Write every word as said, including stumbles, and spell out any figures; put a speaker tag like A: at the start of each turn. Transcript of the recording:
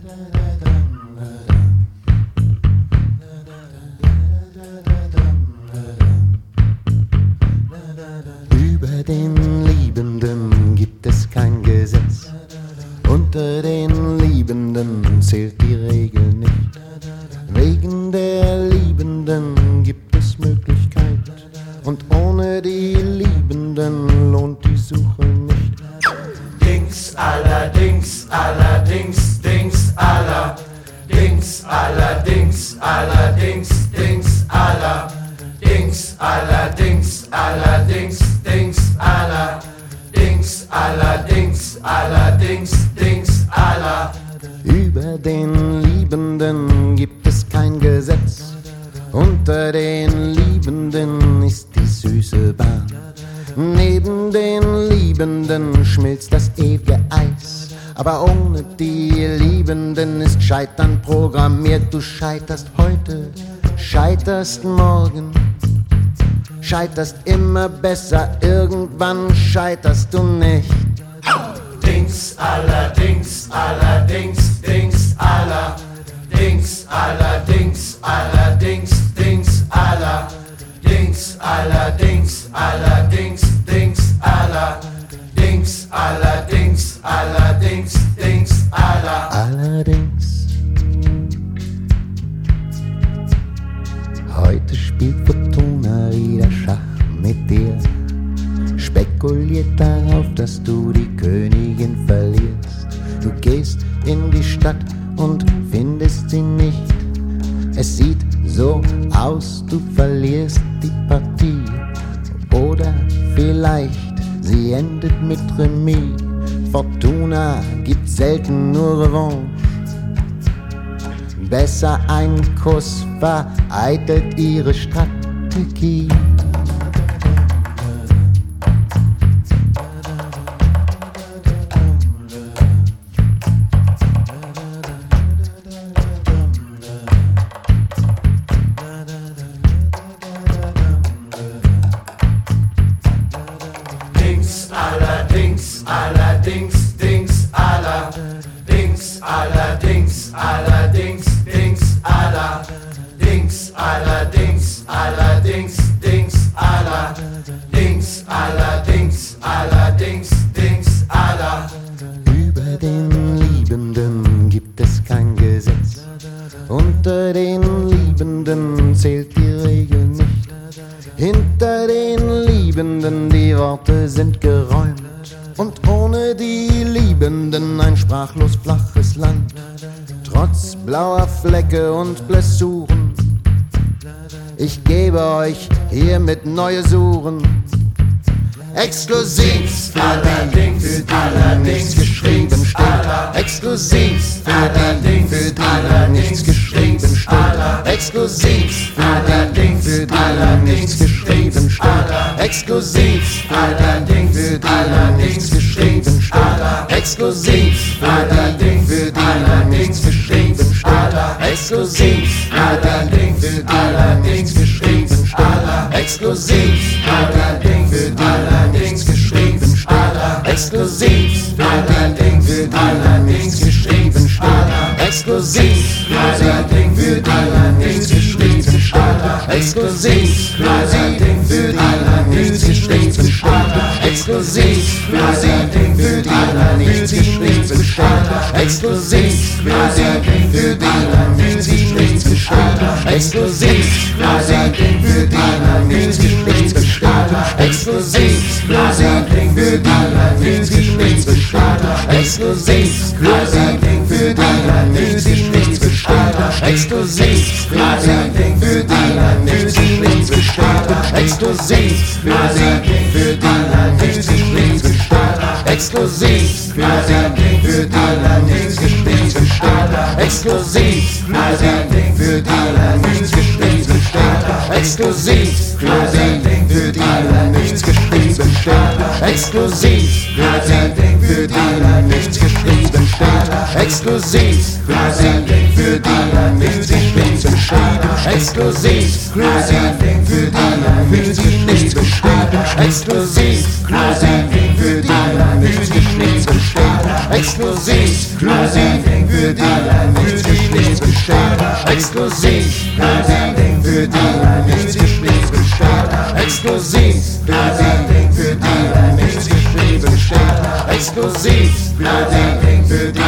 A: Über den Liebenden gibt es kein Gesetz, unter den Liebenden zählt die Regel nicht. Wegen der Liebenden gibt es Möglichkeit, und ohne die Liebenden lohnt die Suche nicht.
B: Dings, allerdings, allerdings, Dings, aller, Dings, allerdings, allerdings, Dings, aller, Dings, allerdings, allerdings, Dings, aller, Dings, allerdings, allerdings, Dings, aller.
A: Über den Liebenden gibt es kein Gesetz, unter den Liebenden ist die süße Bahn. Neben den Liebenden schmilzt das ewige Eis, aber ohne die Liebenden ist Scheitern programmiert. Du scheiterst heute, scheiterst morgen, scheiterst immer besser, irgendwann scheiterst du nicht.
B: Dings, allerdings, allerdings, Dings, aller, Dings, allerdings, allerdings, Dings, aller, Dings, allerdings, allerdings, Dings, aller, Dings, allerdings, allerdings, Dings, aller.
A: Allerdings, heute spielt Fortuna wieder Schach mit dir, spekuliert darauf, dass du die Königin verlierst. Du gehst in die Stadt und findest sie nicht. Es sieht so aus, du verlierst die Partie. Oder vielleicht sie endet mit Remis. Fortuna gibt selten nur Revanche. Besser ein Kuss vereitelt ihre Strategie.
B: Allerdings, allerdings, Dings, aller, Dings, allerdings, allerdings, Dings, aller, Dings, allerdings, allerdings, Dings, aller, Dings, allerdings, allerdings, Dings, aller.
A: Über den Liebenden gibt es kein Gesetz, unter den Liebenden zählt die Regel nicht. Hinter den Liebenden die Worte sind geräumt, und ohne die Liebenden ein sprachlos flaches Land. Trotz blauer Flecke und Blessuren, ich gebe euch hiermit neue Suren. Exklusiv für die, für die nichts geschrieben steht. Exklusiv für die, für die nichts geschrieben steht. Exklusiv für die, für die nichts geschrieben steht. Exklusiv für die, für die nichts geschrieben steht. Exklusiv für die, für die nichts geschrieben steht. Exklusiv für die, für die nichts geschrieben steht. Exklusiv für die, für die nichts geschrieben steht. Exklusiv für die, für die nichts geschrieben steht. Exklusiv für die, für die nichts geschrieben steht. Exklusiv für die, für die nichts geschrieben steht. Exklusiv für die, für die nichts geschrieben steht. Exklusiv für die, für die nichts geschrieben steht. Exklusiv für die, für die nichts geschrieben steht. Exklusiv für die, für die nichts geschrieben steht. Exklusiv für die, für die nichts geschrieben steht. Exklusiv für die, für die nichts geschrieben steht. Exklusiv für die, für die nichts geschrieben steht. Exklusiv für die, für die nichts geschrieben steht. Exklusiv für die, für die nichts geschrieben steht. Exklusiv für die, für die nichts geschrieben steht. Exklusiv für die, für die nichts geschrieben steht. Exklusiv für die, für die nichts geschrieben steht. Exklusiv für die, für die nichts geschrieben steht. Exklusiv für die, für die nichts geschrieben steht. Exklusiv für die, für die exklusiv für die, für die nichts geschrieben steht, exklusiv für die, für die nichts geschrieben steht, exklusiv für die, für die